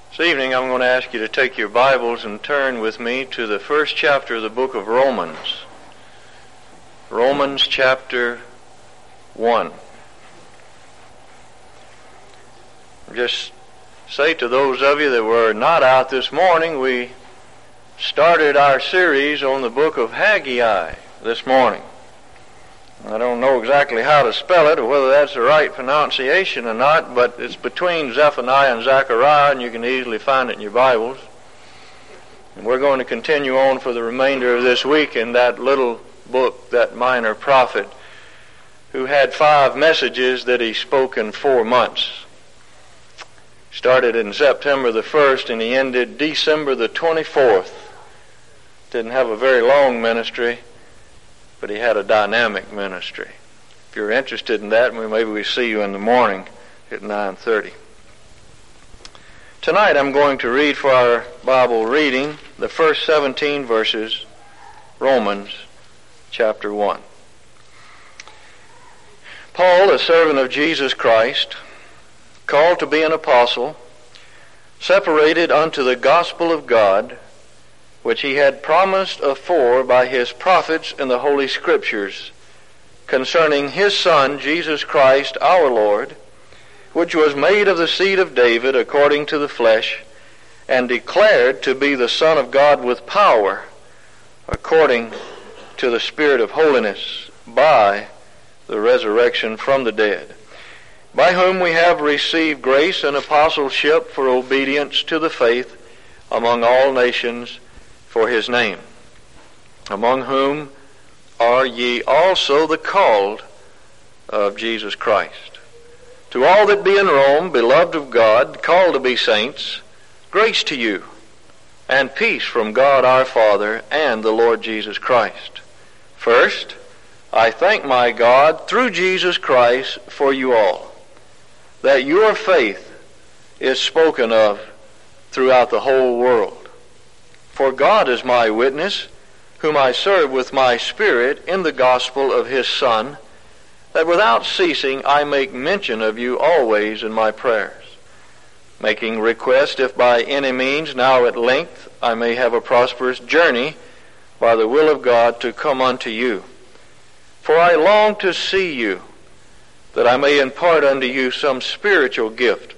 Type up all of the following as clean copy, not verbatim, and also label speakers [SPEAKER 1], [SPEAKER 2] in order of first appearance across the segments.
[SPEAKER 1] This evening I'm going to ask you to take your Bibles and turn with me to the first chapter of the book of Romans. Romans chapter 1. Just say to those of you that were not out this morning, we started our series on the book of Haggai this morning. I don't know exactly how to spell it or whether that's the right pronunciation or not, but it's between Zephaniah and Zechariah, and you can easily find it in your Bibles. And we're going to continue on for the remainder of this week in that little book, that minor prophet, who had 5 messages that he spoke in 4 months. Started in September the 1st and he ended December the 24th. Didn't have a very long ministry, but he had a dynamic ministry. If you're interested in that, maybe we see you in the morning at 9:30. Tonight I'm going to read for our Bible reading the first 17 verses, Romans chapter 1. Paul, a servant of Jesus Christ, called to be an apostle, separated unto the gospel of God, which he had promised afore by his prophets in the Holy Scriptures, concerning his Son, Jesus Christ our Lord, which was made of the seed of David according to the flesh, and declared to be the Son of God with power, according to the Spirit of holiness, by the resurrection from the dead, by whom we have received grace and apostleship for obedience to the faith among all nations, for his name, among whom are ye also the called of Jesus Christ. To all that be in Rome, beloved of God, called to be saints, grace to you, and peace from God our Father and the Lord Jesus Christ. First, I thank my God through Jesus Christ for you all, that your faith is spoken of throughout the whole world. For God is my witness, whom I serve with my spirit in the gospel of his Son, that without ceasing I make mention of you always in my prayers, making request if by any means now at length I may have a prosperous journey by the will of God to come unto you. For I long to see you, that I may impart unto you some spiritual gift,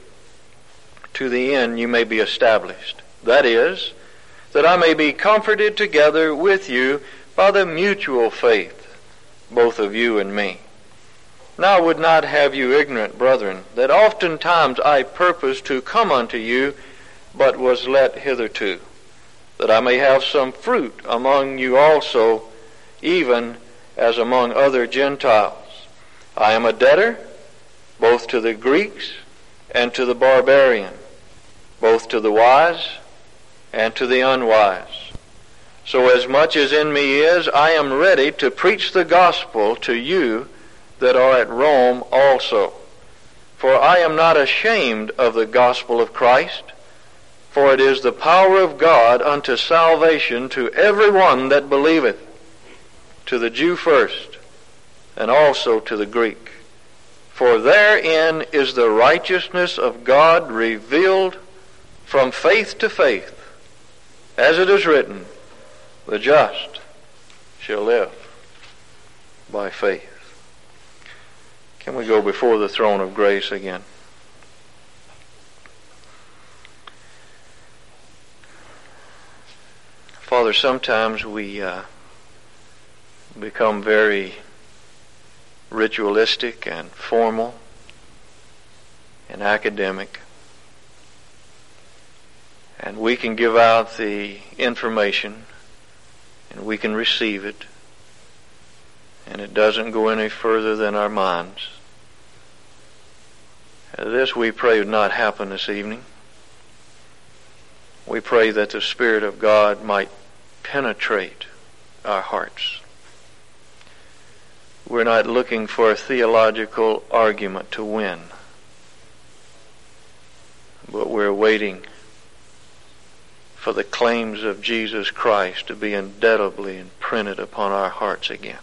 [SPEAKER 1] to the end you may be established. That is, that I may be comforted together with you by the mutual faith, both of you and me. Now I would not have you ignorant, brethren, that oftentimes I purposed to come unto you, but was let hitherto, that I may have some fruit among you also, even as among other Gentiles. I am a debtor, both to the Greeks and to the barbarian, both to the wise and to the unwise. So as much as in me is, I am ready to preach the gospel to you that are at Rome also. For I am not ashamed of the gospel of Christ, for it is the power of God unto salvation to every one that believeth, to the Jew first, and also to the Greek. For therein is the righteousness of God revealed from faith to faith, as it is written, the just shall live by faith. Can we go before the throne of grace again? Father, sometimes we become very ritualistic and formal and academic. And we can give out the information, and we can receive it, and it doesn't go any further than our minds. This we pray would not happen this evening. We pray that the Spirit of God might penetrate our hearts. We're not looking for a theological argument to win, but we're waiting for the claims of Jesus Christ to be indelibly imprinted upon our hearts again.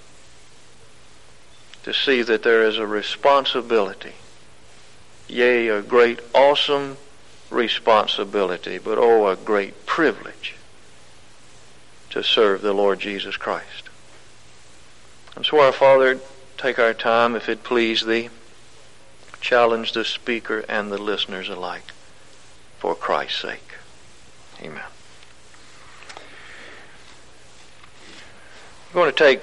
[SPEAKER 1] To see that there is a responsibility, yea, a great, awesome responsibility, but a great privilege to serve the Lord Jesus Christ. And so, our Father, take our time, if it please Thee, challenge the speaker and the listeners alike for Christ's sake. Amen. We're going to take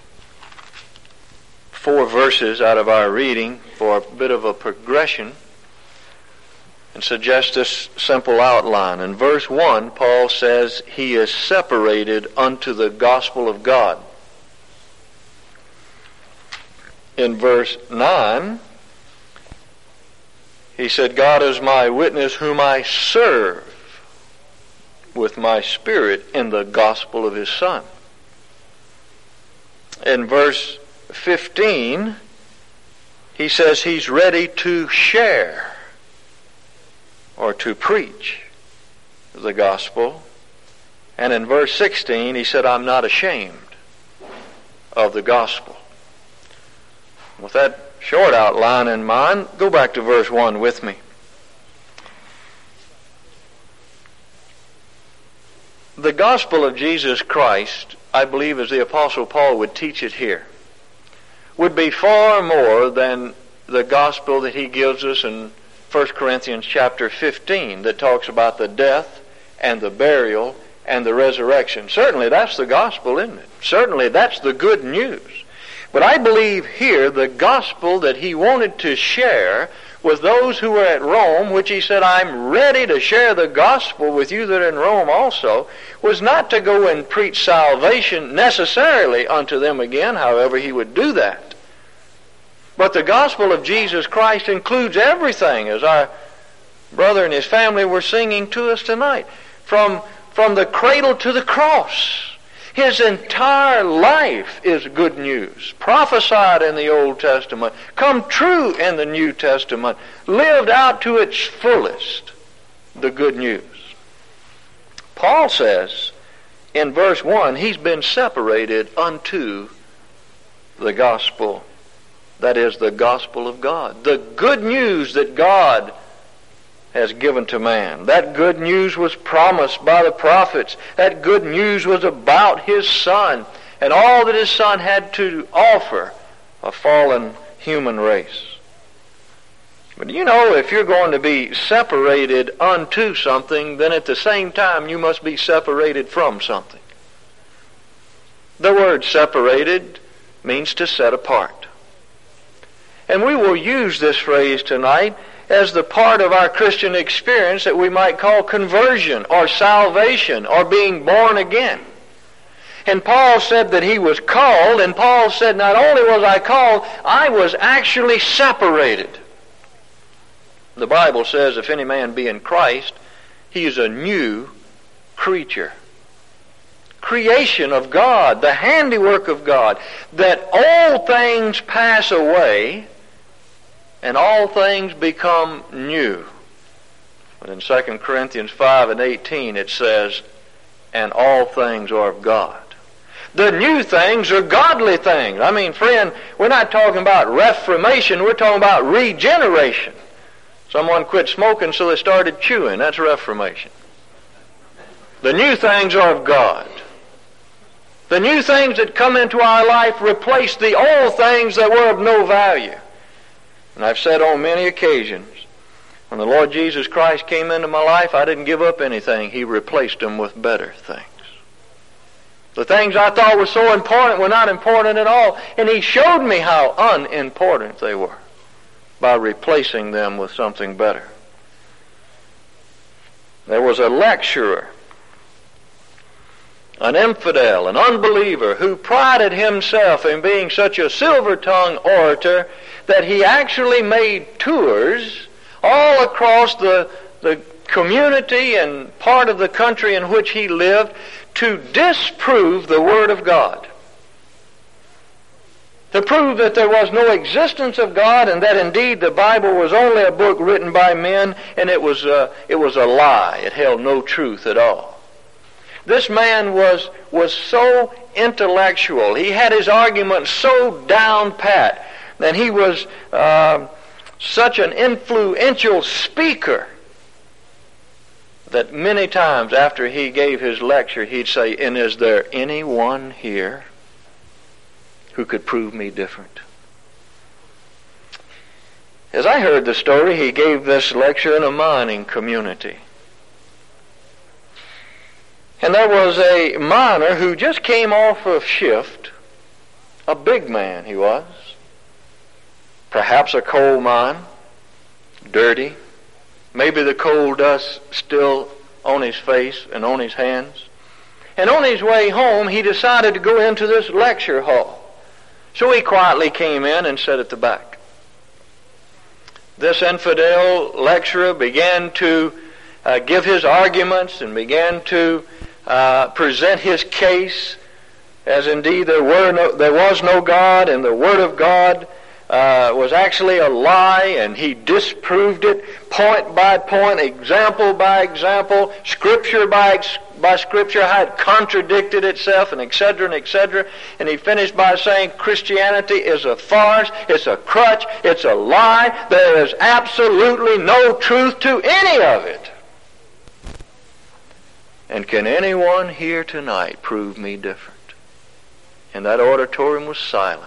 [SPEAKER 1] 4 verses out of our reading for a bit of a progression and suggest this simple outline. In verse 1, Paul says, He is separated unto the gospel of God. In verse 9, he said, God is my witness whom I serve with my spirit in the gospel of His Son. In verse 15, he says he's ready to share or to preach the gospel. And in verse 16, he said, I'm not ashamed of the gospel. With that short outline in mind, go back to verse 1 with me. The gospel of Jesus Christ, I believe as the Apostle Paul would teach it here, would be far more than the gospel that he gives us in 1 Corinthians chapter 15 that talks about the death and the burial and the resurrection. Certainly that's the gospel, isn't it? Certainly that's the good news. But I believe here the gospel that he wanted to share with those who were at Rome, which he said, I'm ready to share the gospel with you that are in Rome also, was not to go and preach salvation necessarily unto them again, however he would do that. But the gospel of Jesus Christ includes everything, as our brother and his family were singing to us tonight. From the cradle to the cross. His entire life is good news, prophesied in the Old Testament, come true in the New Testament, lived out to its fullest, the good news. Paul says in verse 1, he's been separated unto the gospel, that is the gospel of God, the good news that God has given to man. That good news was promised by the prophets. That good news was about His Son and all that His Son had to offer a fallen human race. But you know, if you're going to be separated unto something, then at the same time you must be separated from something. The word separated means to set apart. And we will use this phrase tonight as the part of our Christian experience that we might call conversion or salvation or being born again. And Paul said that he was called, and Paul said, not only was I called, I was actually separated. The Bible says, if any man be in Christ, he is a new creature. Creation of God, the handiwork of God, that all things pass away and all things become new. But in 2 Corinthians 5:18 it says, and all things are of God. The new things are godly things. I mean, friend, we're not talking about reformation, we're talking about regeneration. Someone quit smoking so they started chewing. That's reformation. The new things are of God. The new things that come into our life replace the old things that were of no value. And I've said on many occasions, when the Lord Jesus Christ came into my life, I didn't give up anything. He replaced them with better things. The things I thought were so important were not important at all. And He showed me how unimportant they were by replacing them with something better. There was a lecturer, an infidel, an unbeliever, who prided himself in being such a silver-tongued orator that he actually made tours all across the community and part of the country in which he lived to disprove the Word of God. To prove that there was no existence of God and that indeed the Bible was only a book written by men and it was a lie. It held no truth at all. This man was so intellectual. He had his arguments so down pat. And he was such an influential speaker that many times after he gave his lecture, he'd say, "And is there anyone here who could prove me different?" As I heard the story, he gave this lecture in a mining community. And there was a miner who just came off of shift, a big man he was, perhaps a coal mine, dirty, maybe the coal dust still on his face and on his hands. And on his way home, he decided to go into this lecture hall. So he quietly came in and sat at the back. This infidel lecturer began to give his arguments and began to present his case, as indeed there was no God, and the Word of God was actually a lie, and he disproved it point by point, example by example, scripture by scripture, how it contradicted itself, and etc., and etc. And he finished by saying Christianity is a farce, it's a crutch, it's a lie. There is absolutely no truth to any of it. And can anyone here tonight prove me different? And that auditorium was silent.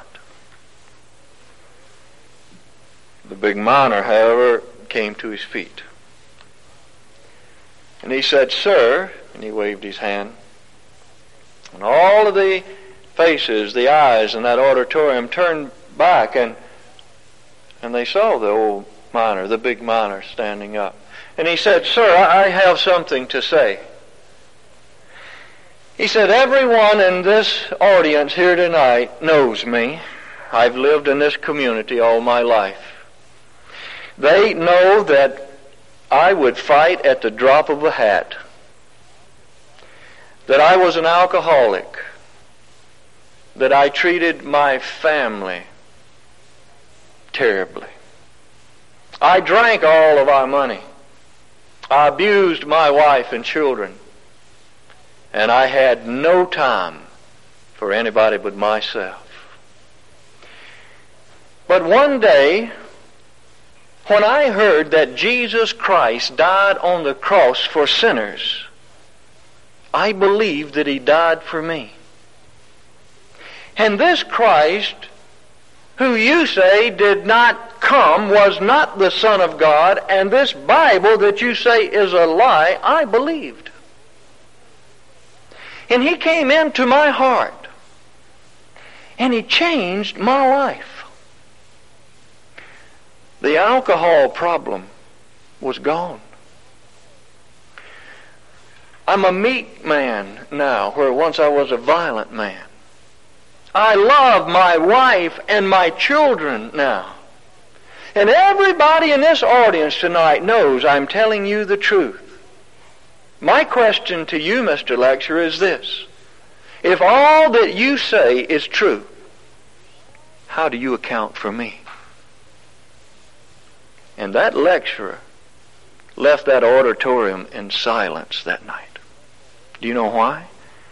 [SPEAKER 1] The big miner, however, came to his feet. And he said, "Sir," and he waved his hand. And all of the faces, the eyes in that auditorium turned back, and they saw the old miner, the big miner, standing up. And he said, "Sir, I have something to say." He said, "Everyone in this audience here tonight knows me. I've lived in this community all my life. They know that I would fight at the drop of a hat, that I was an alcoholic, that I treated my family terribly. I drank all of our money. I abused my wife and children. And I had no time for anybody but myself. But one day, when I heard that Jesus Christ died on the cross for sinners, I believed that He died for me. And this Christ, who you say did not come, was not the Son of God, and this Bible that you say is a lie, I believed. And He came into my heart, and He changed my life. The alcohol problem was gone. I'm a meek man now, where once I was a violent man. I love my wife and my children now. And everybody in this audience tonight knows I'm telling you the truth. My question to you, Mr. Lecturer, is this. If all that you say is true, how do you account for me? And that lecturer left that auditorium in silence that night. Do you know why?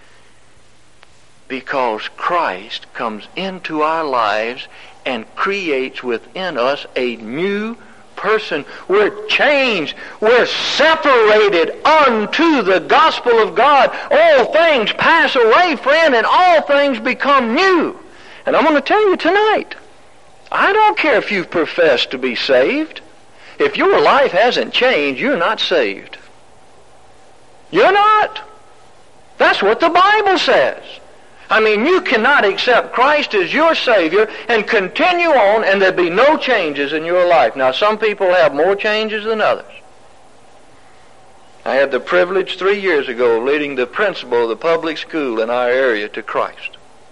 [SPEAKER 1] Because Christ comes into our lives and creates within us a new person. We're changed. We're separated unto the gospel of God. All things pass away, friend, and all things become new. And I'm going to tell you tonight, I don't care if you've professed to be saved. If your life hasn't changed, you're not saved. You're not. That's what the Bible says. I mean, you cannot accept Christ as your Savior and continue on and there be no changes in your life. Now, some people have more changes than others. I had the privilege 3 years ago of leading the principal of the public school in our area to Christ.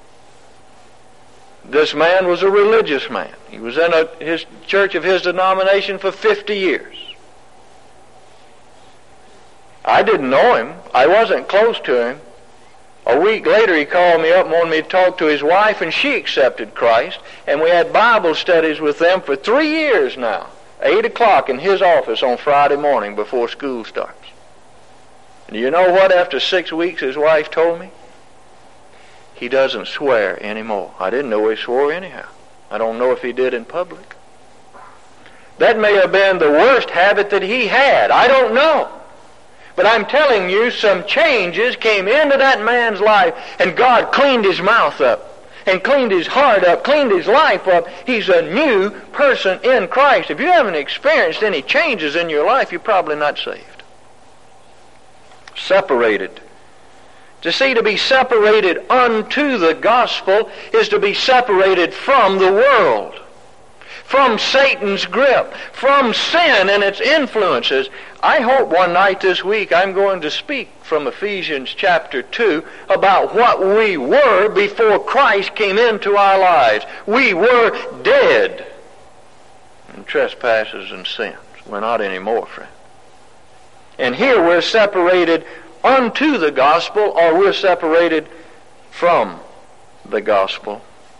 [SPEAKER 1] This man was a religious man. He was in his church of his denomination for 50 years. I didn't know him. I wasn't close to him. A week later he called me up and wanted me to talk to his wife, and she accepted Christ. And we had Bible studies with them for 3 years now. 8 o'clock in his office on Friday morning before school starts. And you know what? After 6 weeks his wife told me? He doesn't swear anymore. I didn't know he swore anyhow. I don't know if he did in public. That may have been the worst habit that he had. I don't know. But I'm telling you, some changes came into that man's life, and God cleaned his mouth up, and cleaned his heart up, cleaned his life up. He's a new person in Christ. If you haven't experienced any changes in your life, you're probably not saved. Separated. To be separated unto the gospel is to be separated from the world, from Satan's grip, from sin and its influences. I hope one night this week I'm going to speak from Ephesians chapter 2 about what we were before Christ came into our lives. We were dead in trespasses and sins. We're not anymore, friend. And here we're separated unto the gospel, or we're separated from the gospel.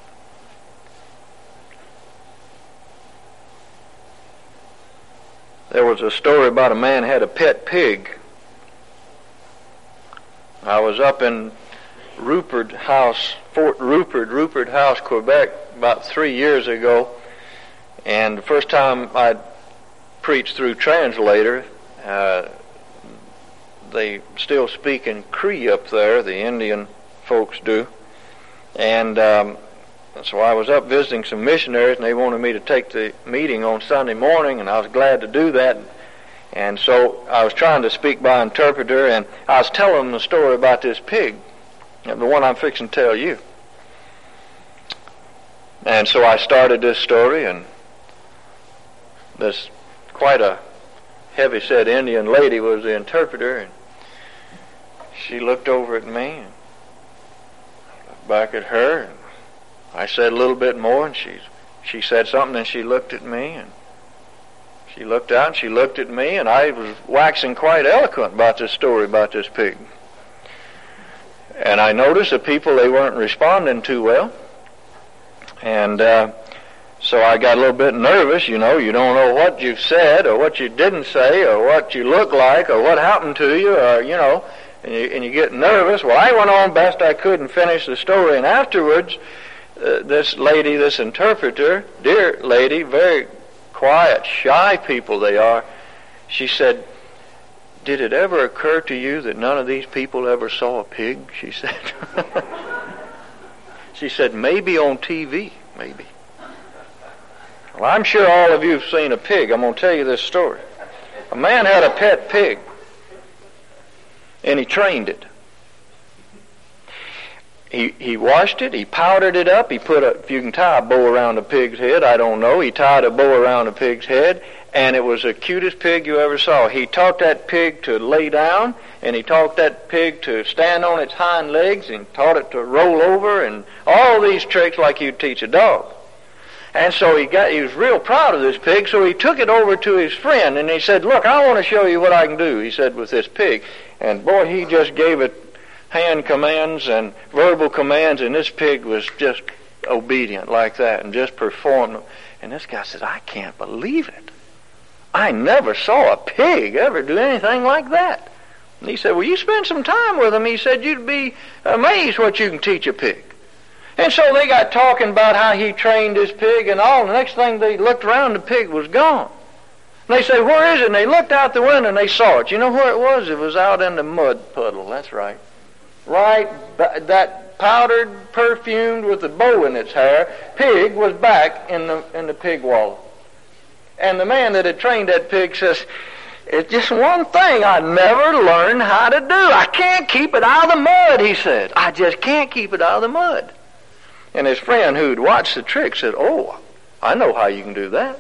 [SPEAKER 1] There was a story about a man had a pet pig. I was up in Rupert House, Fort Rupert House, Quebec, about 3 years ago, and the first time I preached through translator, they still speak in Cree up there, the Indian folks do. And so I was up visiting some missionaries, and they wanted me to take the meeting on Sunday morning, and I was glad to do that. And so I was trying to speak by interpreter, and I was telling them the story about this pig, the one I'm fixing to tell you. And so I started this story, and this quite a heavy-set Indian lady was the interpreter, and she looked over at me and looked back at her, and I said a little bit more, and she said something, and she looked at me, and she looked out, and she looked at me, and I was waxing quite eloquent about this story about this pig. And I noticed that people, they weren't responding too well, and so I got a little bit nervous. You know, you don't know what you've said, or what you didn't say, or what you look like, or what happened to you, or, you know, and you get nervous. Well, I went on best I could and finished the story, and afterwards, this lady, this interpreter, dear lady, very quiet, shy people they are, she said, "Did it ever occur to you that none of these people ever saw a pig?" She said. She said, "Maybe on TV, maybe." Well, I'm sure all of you have seen a pig. I'm going to tell you this story. A man had a pet pig, and he trained it. He washed it, he powdered it up, he put if you can tie a bow around a pig's head, I don't know, he tied a bow around a pig's head, and it was the cutest pig you ever saw. He taught that pig to lay down, and he taught that pig to stand on its hind legs, and taught it to roll over, and all these tricks like you'd teach a dog. And so he was real proud of this pig, so he took it over to his friend, and he said, "Look, I want to show you what I can do," he said, "with this pig." And boy, he just gave it hand commands and verbal commands, and this pig was just obedient like that and just performed. And this guy said, "I can't believe it. I never saw a pig ever do anything like that." And he said, "Well, you spend some time with him," he said, "you'd be amazed what you can teach a pig." And so they got talking about how he trained his pig and all. The next thing they looked around, the pig was gone. And they said, "Where is it?" And they looked out the window and they saw it. You know where it was? It was out in the mud puddle. That's right. Right, that powdered, perfumed, with a bow in its hair, pig was back in the pig wallow. And the man that had trained that pig says, "It's just one thing I never learned how to do. I can't keep it out of the mud," he said. "I just can't keep it out of the mud." And his friend who'd watched the trick said, "Oh, I know how you can do that."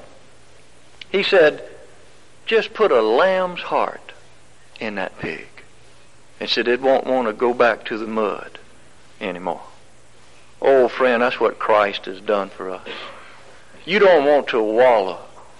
[SPEAKER 1] He said, "Just put a lamb's heart in that pig." And said it won't want to go back to the mud anymore. Oh, friend, that's what Christ has done for us. You don't want to wallow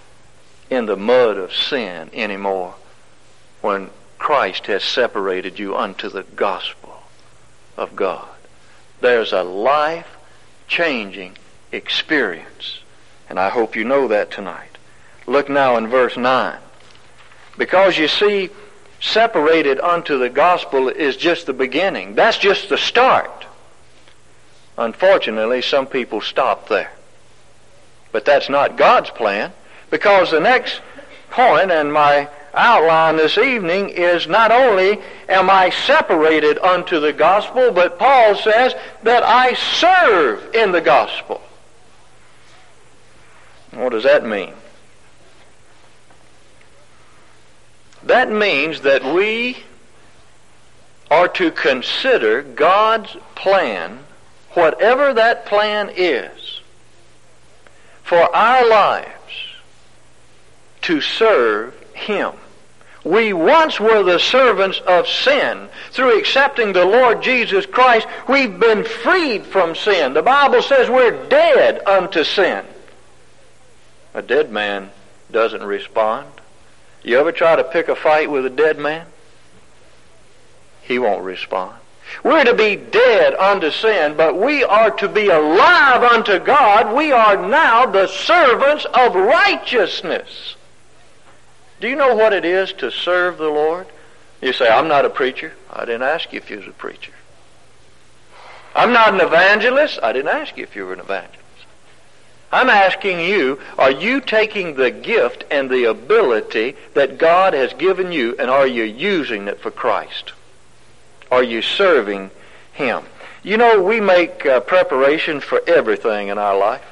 [SPEAKER 1] in the mud of sin anymore when Christ has separated you unto the gospel of God. There's a life-changing experience, and I hope you know that tonight. Look now in verse 9. Because you see, separated unto the gospel is just the beginning. That's just the start. Unfortunately, some people stop there. But that's not God's plan, because the next point, and my outline this evening is not only am I separated unto the gospel, but Paul says that I serve in the gospel. What does that mean? That means that we are to consider God's plan, whatever that plan is, for our lives to serve Him. We once were the servants of sin. Through accepting the Lord Jesus Christ, we've been freed from sin. The Bible says we're dead unto sin. A dead man doesn't respond. You ever try to pick a fight with a dead man? He won't respond. We're to be dead unto sin, but we are to be alive unto God. We are now the servants of righteousness. Do you know what it is to serve the Lord? You say, I'm not a preacher. I didn't ask you if you was a preacher. I'm not an evangelist. I didn't ask you if you were an evangelist. I'm asking you, are you taking the gift and the ability that God has given you, and are you using it for Christ? Are you serving Him? You know, we make preparation for everything in our life.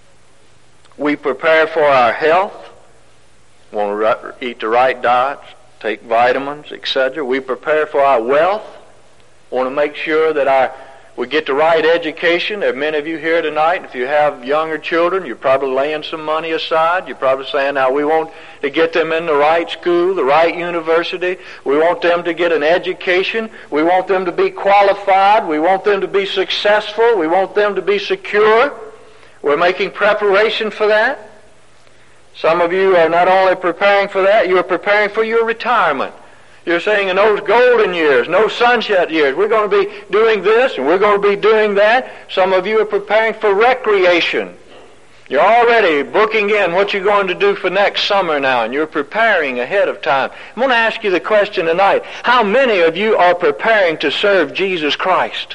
[SPEAKER 1] We prepare for our health. Want to eat the right diets, take vitamins, etc. We prepare for our wealth. Want to make sure that we get the right education. There are many of you here tonight. If you have younger children, you're probably laying some money aside. You're probably saying, now we want to get them in the right school, the right university. We want them to get an education. We want them to be qualified. We want them to be successful. We want them to be secure. We're making preparation for that. Some of you are not only preparing for that, you're preparing for your retirement. You're saying in those golden years, no sunset years, we're going to be doing this and we're going to be doing that. Some of you are preparing for recreation. You're already booking in what you're going to do for next summer now, and you're preparing ahead of time. I'm going to ask you the question tonight. How many of you are preparing to serve Jesus Christ?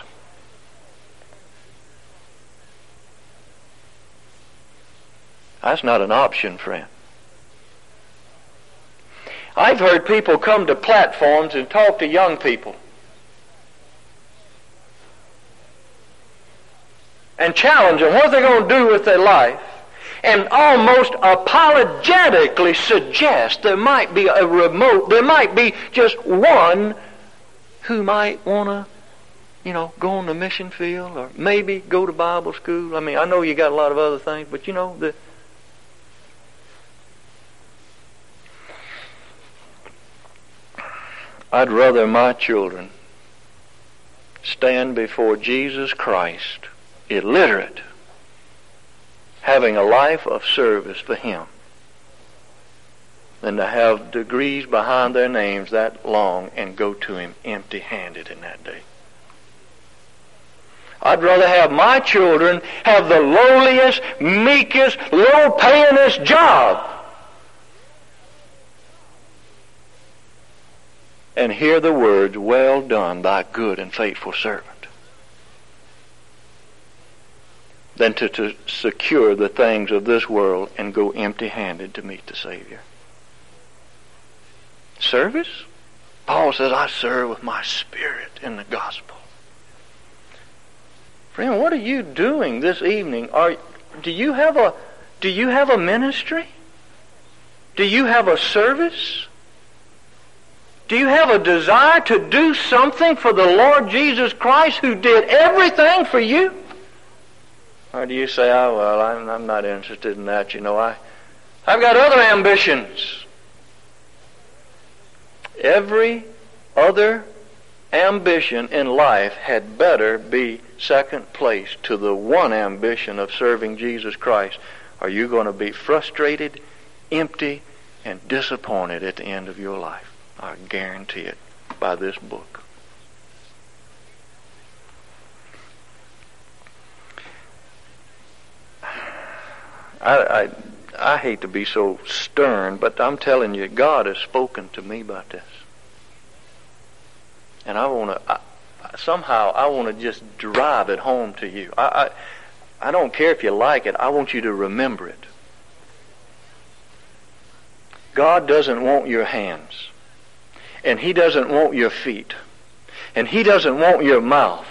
[SPEAKER 1] That's not an option, friend. I've heard people come to platforms and talk to young people and challenge them what they're going to do with their life, and almost apologetically suggest there might be just one who might want to, go on the mission field or maybe go to Bible school. I mean, I know you got a lot of other things, but I'd rather my children stand before Jesus Christ, illiterate, having a life of service for Him, than to have degrees behind their names that long and go to Him empty-handed in that day. I'd rather have my children have the lowliest, meekest, low-payingest job and hear the words, well done, thy good and faithful servant, than to secure the things of this world and go empty-handed to meet the Savior. Service? Paul says, I serve with my spirit in the gospel. Friend, what are you doing this evening? Do you have a ministry? Do you have a service? Do you have a desire to do something for the Lord Jesus Christ who did everything for you? Or do you say, I'm not interested in that, I've got other ambitions. Every other ambition in life had better be second place to the one ambition of serving Jesus Christ. Are you going to be frustrated, empty, and disappointed at the end of your life? I guarantee it by this book. I hate to be so stern, but I'm telling you, God has spoken to me about this. And I want to just drive it home to you. I don't care if you like it. I want you to remember it. God doesn't want your hands. And He doesn't want your feet. And He doesn't want your mouth.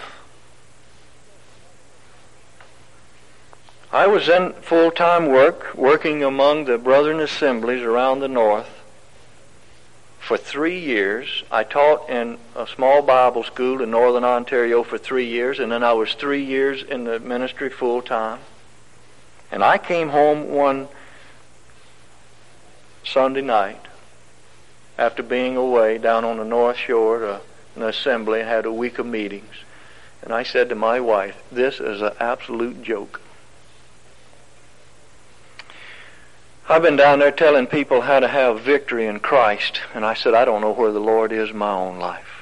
[SPEAKER 1] I was in full-time work, working among the Brethren assemblies around the north. For 3 years, I taught in a small Bible school in northern Ontario for 3 years, and then I was 3 years in the ministry full-time. And I came home one Sunday night after being away down on the North Shore to an assembly and had a week of meetings. And I said to my wife, this is an absolute joke. I've been down there telling people how to have victory in Christ, and I said, I don't know where the Lord is in my own life.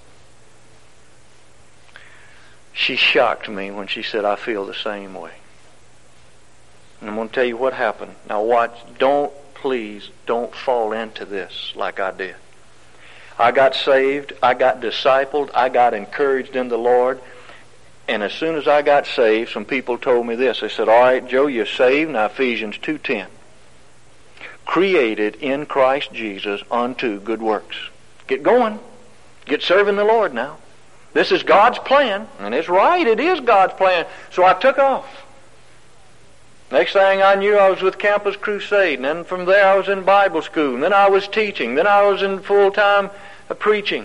[SPEAKER 1] She shocked me when she said, I feel the same way. And I'm going to tell you what happened. Now watch, please don't fall into this like I did. I got saved, I got discipled, I got encouraged in the Lord, and as soon as I got saved, some people told me this. They said, all right, Joe, you're saved. Now Ephesians 2:10. Created in Christ Jesus unto good works. Get going. Get serving the Lord now. This is God's plan, and it's right, it is God's plan. So I took off. Next thing I knew, I was with Campus Crusade, and then from there I was in Bible school, and then I was teaching, then I was in full-time preaching,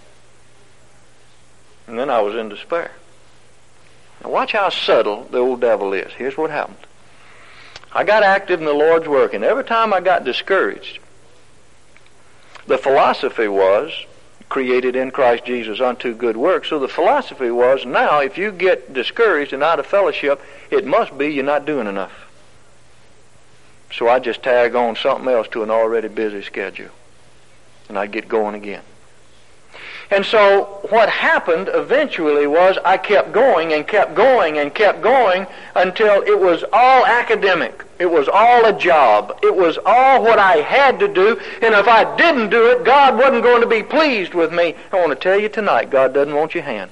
[SPEAKER 1] and then I was in despair. Now watch how subtle the old devil is. Here's what happened. I got active in the Lord's work, and every time I got discouraged, the philosophy was, created in Christ Jesus unto good works, so the philosophy was, now if you get discouraged and out of fellowship, it must be you're not doing enough. So I just tag on something else to an already busy schedule, and I'd get going again. And so what happened eventually was I kept going and kept going and kept going until it was all academic. It was all a job. It was all what I had to do. And if I didn't do it, God wasn't going to be pleased with me. I want to tell you tonight, God doesn't want your hands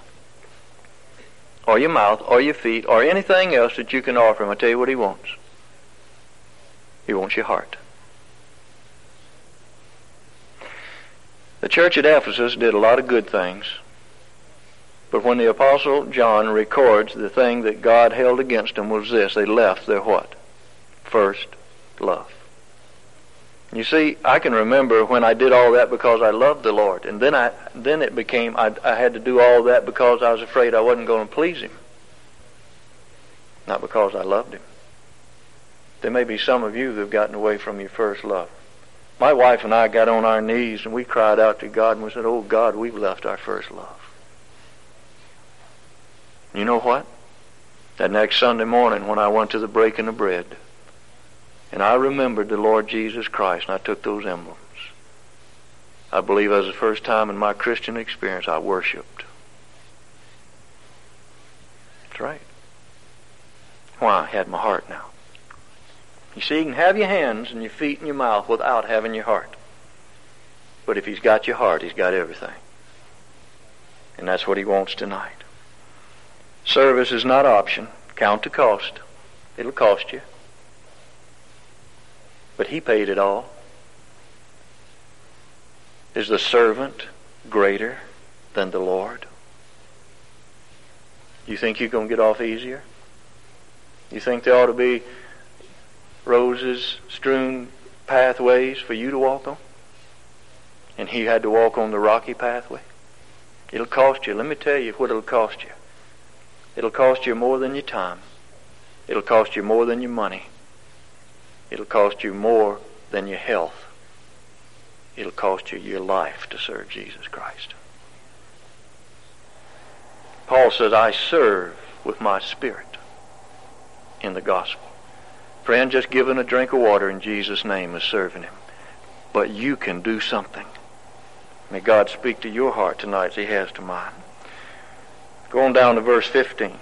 [SPEAKER 1] or your mouth or your feet or anything else that you can offer Him. I'll tell you what He wants. He wants your heart. The church at Ephesus did a lot of good things. But when the Apostle John records the thing that God held against them was this. They left their what? First love. You see, I can remember when I did all that because I loved the Lord. And then it became, I had to do all that because I was afraid I wasn't going to please Him. Not because I loved Him. There may be some of you who have gotten away from your first love. My wife and I got on our knees and we cried out to God and we said, oh God, we've left our first love. You know what? That next Sunday morning when I went to the breaking of bread, and I remembered the Lord Jesus Christ, and I took those emblems. I believe that was the first time in my Christian experience I worshiped. That's right. Why? I had my heart now. You see, you can have your hands and your feet and your mouth without having your heart. But if He's got your heart, He's got everything. And that's what He wants tonight. Service is not option. Count the cost. It'll cost you. But He paid it all. Is the servant greater than the Lord? You think you're going to get off easier? You think there ought to be roses strewn pathways for you to walk on? And He had to walk on the rocky pathway? It'll cost you. Let me tell you what it'll cost you. It'll cost you more than your time. It'll cost you more than your money. It'll cost you more than your health. It'll cost you your life to serve Jesus Christ. Paul says, I serve with my spirit in the gospel. Friend, just giving a drink of water in Jesus' name is serving Him. But you can do something. May God speak to your heart tonight as He has to mine. Go on down to verse 15.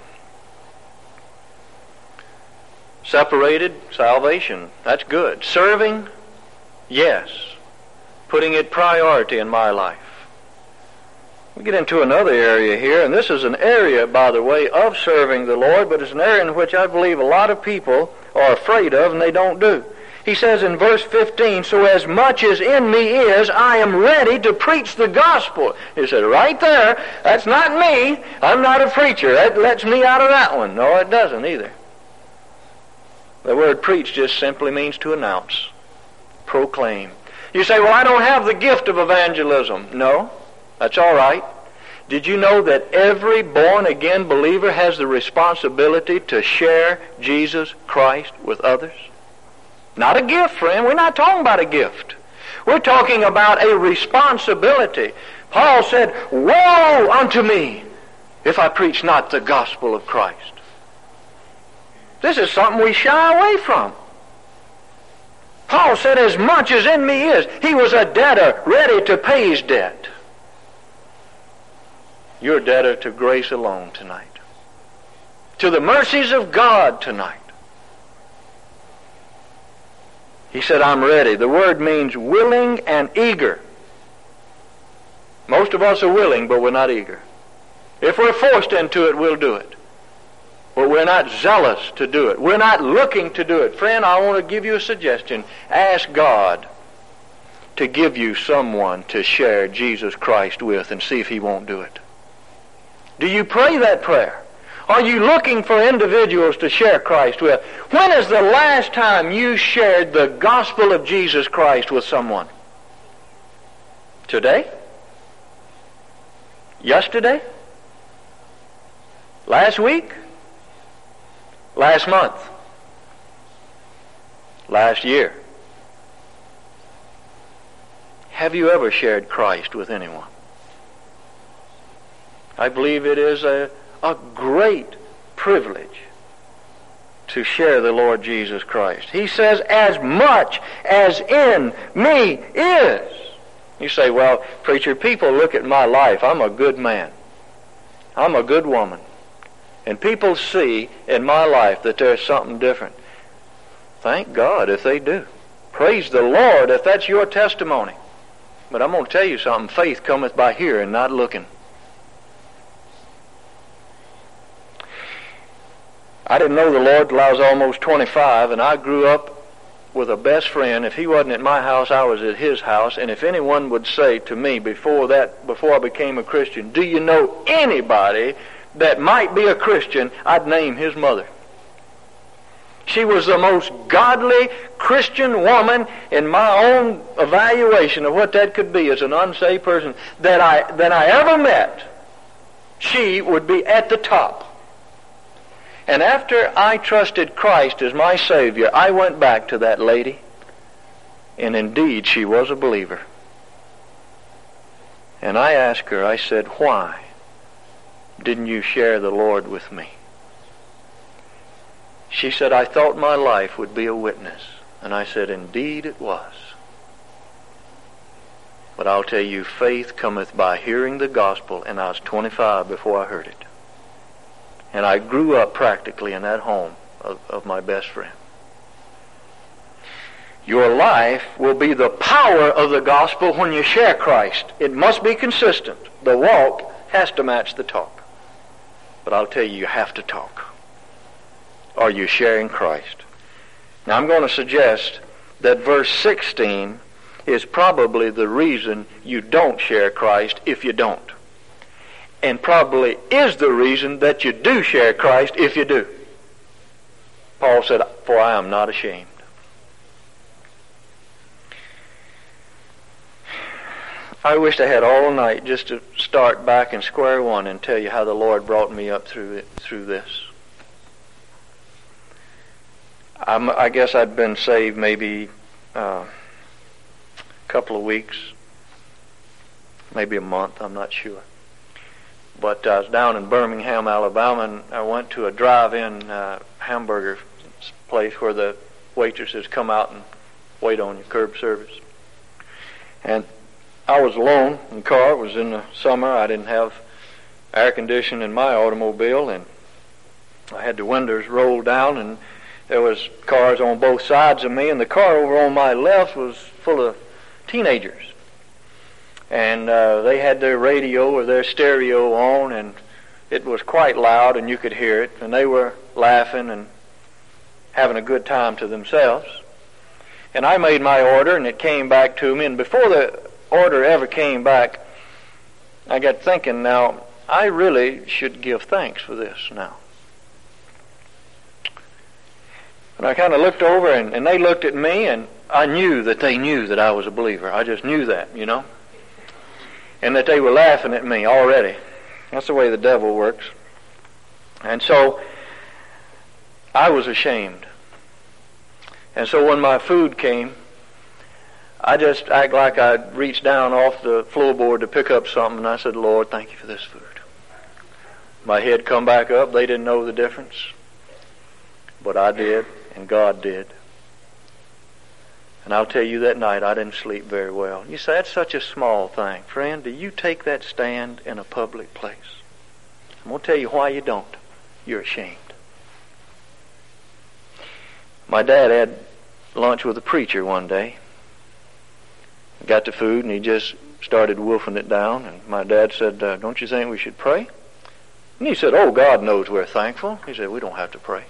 [SPEAKER 1] Separated, salvation, that's good. Serving, yes. Putting it priority in my life. We get into another area here, and this is an area, by the way, of serving the Lord, but it's an area in which I believe a lot of people are afraid of and they don't do. He says in verse 15, so as much as in me is, I am ready to preach the gospel. He said, right there, that's not me. I'm not a preacher. That lets me out of that one. No, it doesn't either. The word preach just simply means to announce, proclaim. You say, well, I don't have the gift of evangelism. No, that's all right. Did you know that every born-again believer has the responsibility to share Jesus Christ with others? Not a gift, friend. We're not talking about a gift. We're talking about a responsibility. Paul said, woe unto me if I preach not the gospel of Christ. This is something we shy away from. Paul said, as much as in me is. He was a debtor ready to pay his debt. You're a debtor to grace alone tonight. To the mercies of God tonight. He said, I'm ready. The word means willing and eager. Most of us are willing, but we're not eager. If we're forced into it, we'll do it. But we're not zealous to do it. We're not looking to do it. Friend, I want to give you a suggestion. Ask God to give you someone to share Jesus Christ with and see if He won't do it. Do you pray that prayer? Are you looking for individuals to share Christ with? When is the last time you shared the gospel of Jesus Christ with someone? Today? Yesterday? Last week? Last month? Last year? Have you ever shared Christ with anyone? I believe it is a great privilege to share the Lord Jesus Christ. He says, as much as in me is. You say, well, preacher, people look at my life. I'm a good man. I'm a good woman. And people see in my life that there's something different. Thank God if they do. Praise the Lord if that's your testimony. But I'm going to tell you something. Faith cometh by hearing, not looking. I didn't know the Lord till I was almost 25, and I grew up with a best friend. If he wasn't at my house, I was at his house. And if anyone would say to me before I became a Christian, do you know anybody that might be a Christian, I'd name his mother. She was the most godly Christian woman in my own evaluation of what that could be as an unsaved person that I ever met. She would be at the top. And after I trusted Christ as my Savior, I went back to that lady, and indeed she was a believer. And I asked her, I said, why didn't you share the Lord with me? She said, I thought my life would be a witness. And I said, indeed it was. But I'll tell you, faith cometh by hearing the gospel, and I was 25 before I heard it. And I grew up practically in that home of my best friend. Your life will be the power of the gospel when you share Christ. It must be consistent. The walk has to match the talk. But I'll tell you, you have to talk. Are you sharing Christ? Now I'm going to suggest that verse 16 is probably the reason you don't share Christ if you don't. And probably is the reason that you do share Christ if you do. Paul said, for I am not ashamed. I wished I had all night just to start back in square one and tell you how the Lord brought me up through this. I guess I'd been saved maybe a couple of weeks, maybe a month, I'm not sure. But I was down in Birmingham, Alabama, and I went to a drive-in hamburger place where the waitresses come out and wait on you, curb service. And I was alone in the car. It was in the summer. I didn't have air conditioning in my automobile, and I had the windows rolled down, and there was cars on both sides of me, and the car over on my left was full of teenagers. And they had their radio or their stereo on, and it was quite loud, and you could hear it. And they were laughing and having a good time to themselves. And I made my order, and it came back to me. And before the order ever came back, I got thinking, now, I really should give thanks for this now. And I kind of looked over, and they looked at me, and I knew that they knew that I was a believer. I just knew that, you know. And that they were laughing at me already. That's the way the devil works. And so I was ashamed. And so when my food came, I just act like I'd reached down off the floorboard to pick up something, and I said, Lord, thank you for this food. My head come back up. They didn't know the difference. But I did, and God did. And I'll tell you, that night I didn't sleep very well. You say, that's such a small thing. Friend, do you take that stand in a public place? I'm going to tell you why you don't. You're ashamed. My dad had lunch with a preacher one day. Got the food, and he just started wolfing it down. And my dad said, don't you think we should pray? And he said, oh, God knows we're thankful. He said, we don't have to pray.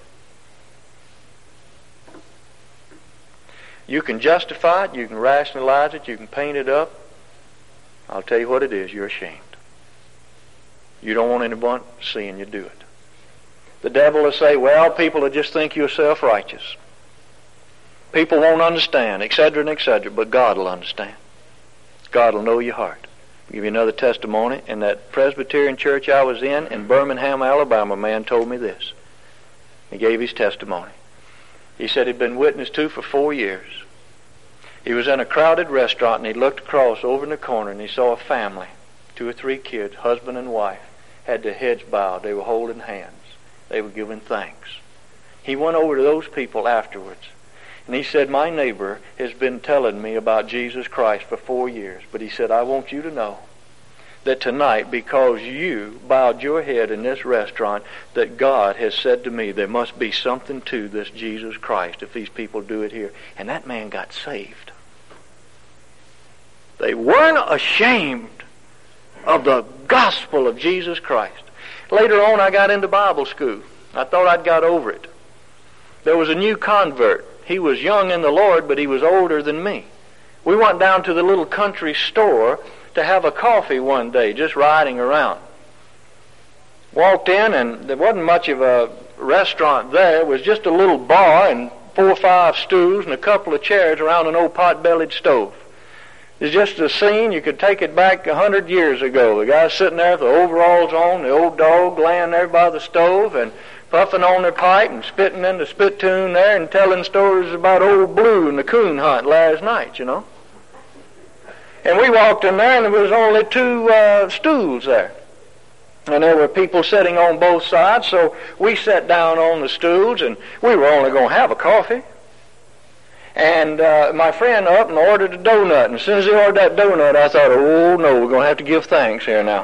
[SPEAKER 1] You can justify it, you can rationalize it, you can paint it up. I'll tell you what it is, you're ashamed. You don't want anyone seeing you do it. The devil will say, well, people will just think you're self-righteous. People won't understand, etc. and etc., but God will understand. God will know your heart. I'll give you another testimony. In that Presbyterian church I was in Birmingham, Alabama, a man told me this. He gave his testimony. He said he'd been witnessed to for 4 years. He was in a crowded restaurant, and he looked across over in the corner, and he saw a family, 2 or 3 kids, husband and wife, had their heads bowed. They were holding hands. They were giving thanks. He went over to those people afterwards, and he said, my neighbor has been telling me about Jesus Christ for 4 years, but he said, I want you to know that tonight, because you bowed your head in this restaurant, that God has said to me, there must be something to this Jesus Christ if these people do it here. And that man got saved. They weren't ashamed of the gospel of Jesus Christ. Later on, I got into Bible school. I thought I'd got over it. There was a new convert. He was young in the Lord, but he was older than me. We went down to the little country store to have a coffee one day, just riding around. Walked in, and there wasn't much of a restaurant there. It was just a little bar and 4 or 5 stools and a couple of chairs around an old pot-bellied stove. It's just a scene, you could take it back 100 years ago. The guy sitting there with the overalls on, the old dog laying there by the stove and puffing on their pipe and spitting in the spittoon there and telling stories about old Blue and the coon hunt last night, you know. And we walked in there, and there was only 2 stools there. And there were people sitting on both sides, so we sat down on the stools, and we were only going to have a coffee. And my friend up and ordered a donut, and as soon as he ordered that donut, I thought, oh, no, we're going to have to give thanks here now.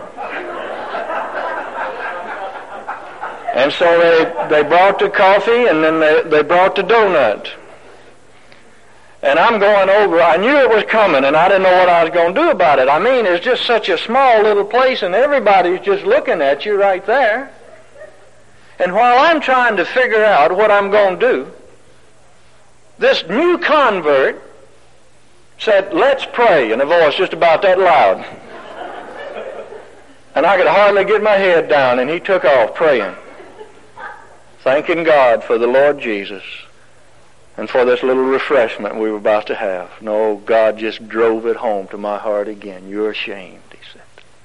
[SPEAKER 1] And so they brought the coffee, and then they brought the donut. And I'm going over. I knew it was coming, and I didn't know what I was going to do about it. I mean, it's just such a small little place, and everybody's just looking at you right there. And while I'm trying to figure out what I'm going to do, this new convert said, let's pray, in a voice just about that loud. And I could hardly get my head down, and he took off praying, thanking God for the Lord Jesus and for this little refreshment we were about to have. No, God just drove it home to my heart again. You're ashamed, he said.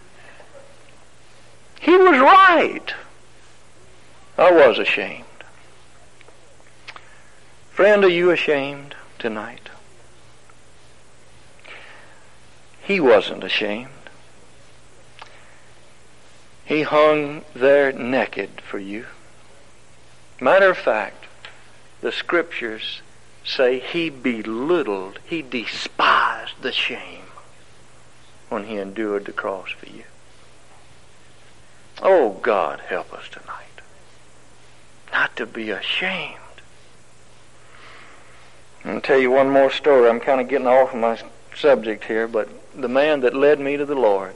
[SPEAKER 1] He was right. I was ashamed. Friend, are you ashamed tonight? He wasn't ashamed. He hung there naked for you. Matter of fact, the Scriptures say he belittled, he despised the shame when he endured the cross for you. Oh, God, help us tonight not to be ashamed. I'll tell you one more story. I'm kind of getting off of my subject here, but the man that led me to the Lord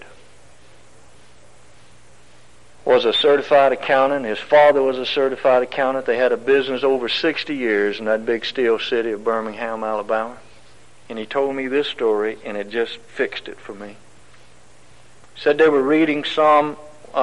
[SPEAKER 1] was a certified accountant. His father was a certified accountant. They had a business over 60 years in that big steel city of Birmingham, Alabama. And he told me this story, and it just fixed it for me. He said they were reading Psalm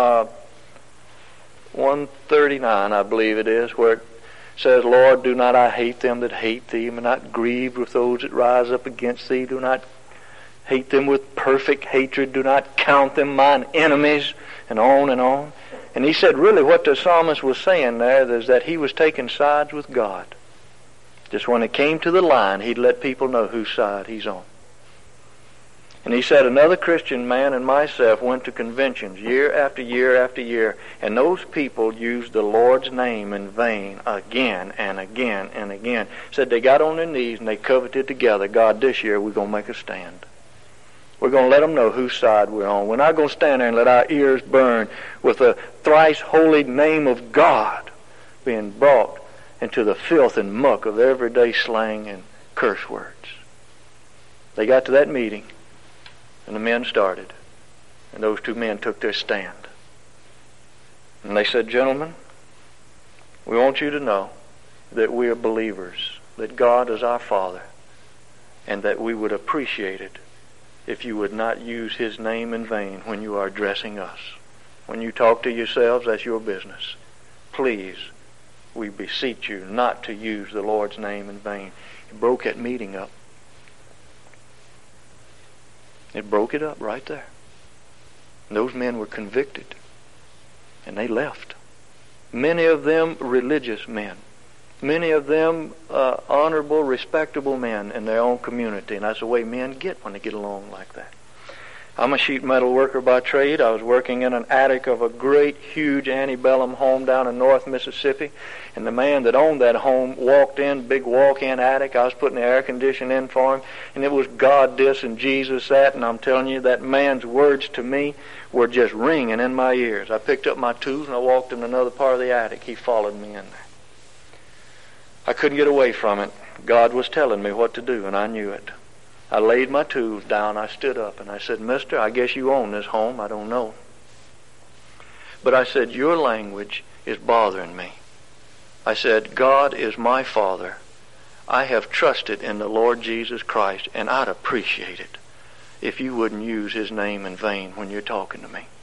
[SPEAKER 1] 139, I believe it is, where it says, Lord, do not I hate them that hate thee, and not grieve with those that rise up against thee. Do not hate them with perfect hatred. Do not count them mine enemies, and on and on. And he said really what the psalmist was saying there is that he was taking sides with God. Just when it came to the line, he'd let people know whose side he's on. And he said another Christian man and myself went to conventions year after year after year, and those people used the Lord's name in vain again and again and again. Said they got on their knees and they coveted together, God, this year we're going to make a stand. We're going to let them know whose side we're on. We're not going to stand there and let our ears burn with the thrice holy name of God being brought into the filth and muck of everyday slang and curse words. They got to that meeting, and the men started, and those two men took their stand. And they said, gentlemen, we want you to know that we are believers, that God is our Father, and that we would appreciate it if you would not use His name in vain when you are addressing us. When you talk to yourselves, that's your business. Please, we beseech you not to use the Lord's name in vain. It broke that meeting up. It broke it up right there. And those men were convicted, and they left. Many of them religious men. Many of them honorable, respectable men in their own community. And that's the way men get when they get along like that. I'm a sheet metal worker by trade. I was working in an attic of a great, huge antebellum home down in North Mississippi. And the man that owned that home walked in, big walk-in attic. I was putting the air conditioning in for him. And it was God this and Jesus that. And I'm telling you, that man's words to me were just ringing in my ears. I picked up my tools and I walked in another part of the attic. He followed me in there. I couldn't get away from it. God was telling me what to do, and I knew it. I laid my tools down. I stood up, and I said, Mister, I guess you own this home. I don't know. But I said, your language is bothering me. I said, God is my Father. I have trusted in the Lord Jesus Christ, and I'd appreciate it if you wouldn't use His name in vain when you're talking to me.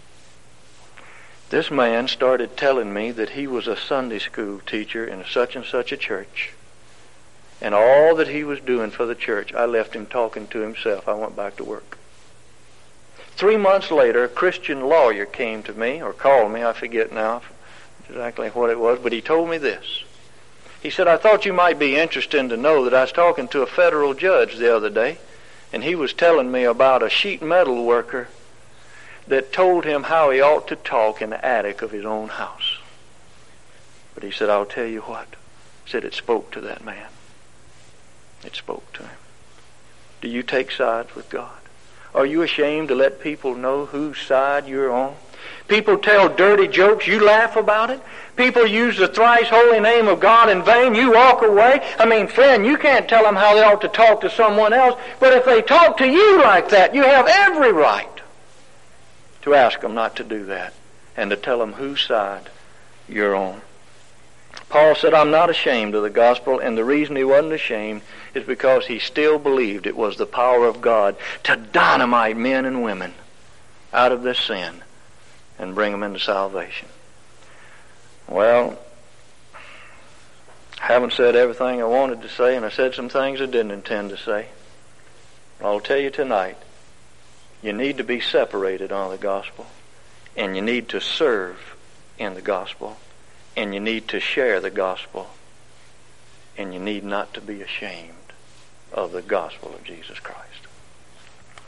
[SPEAKER 1] This man started telling me that he was a Sunday school teacher in such and such a church. And all that he was doing for the church, I left him talking to himself. I went back to work. 3 months later, a Christian lawyer came to me, or called me, I forget now exactly what it was, but he told me this. He said, I thought you might be interested to know that I was talking to a federal judge the other day, and he was telling me about a sheet metal worker that told him how he ought to talk in the attic of his own house. But he said, I'll tell you what. He said, it spoke to that man. It spoke to him. Do you take sides with God? Are you ashamed to let people know whose side you're on? People tell dirty jokes, you laugh about it. People use the thrice holy name of God in vain, you walk away. I mean, friend, you can't tell them how they ought to talk to someone else, but if they talk to you like that, you have every right to ask them not to do that and to tell them whose side you're on. Paul said, I'm not ashamed of the gospel, and the reason he wasn't ashamed is because he still believed it was the power of God to dynamite men and women out of their sin and bring them into salvation. Well, I haven't said everything I wanted to say, and I said some things I didn't intend to say. I'll tell you tonight, you need to be separated on the gospel, and you need to serve in the gospel, and you need to share the gospel, and you need not to be ashamed of the gospel of Jesus Christ.